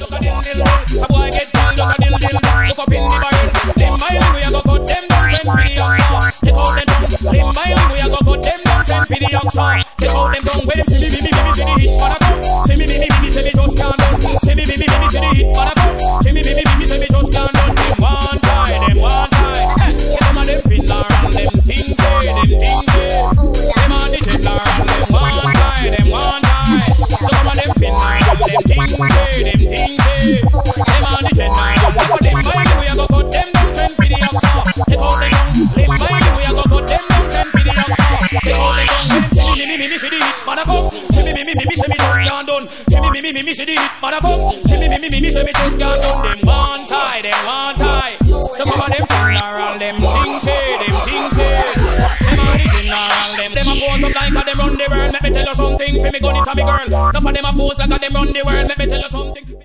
look a dill dill. A boy get down, look a dill dill. Look up in the barrel. Them mile we a go cut them down, send for the youngster. Take out them tongue. Them mile we a go cut them down, send for the youngster. Take out them tongue. Where them see me, see the hit, man a come. See me, see me just can't done. See me, see the hit, man a come. See me, see me just can't done. Them one tie, them one tie. Them a them fiddler and them things say, them things say. Them a the fiddler and them one tie, them one tie. Some of them fiddler and them things say, them things say. Them a the fiddler and them mind we a go cut them down, send for the youngster. Take out them down. Them mind we a go cut them down, send for the youngster. Take out them down. See me, see the hit, man a come. See me, see me just can't done. See me, see the hit, man a come. See me, see me just can't done. Them one tie, them one tie. Some of them fiddler and them things say, them things say. Them a the fiddler and them a pose up like a them run the world. Let me tell you something, for me gun it to me girl. Enough of them a pose like a them run the world. Let me tell you something.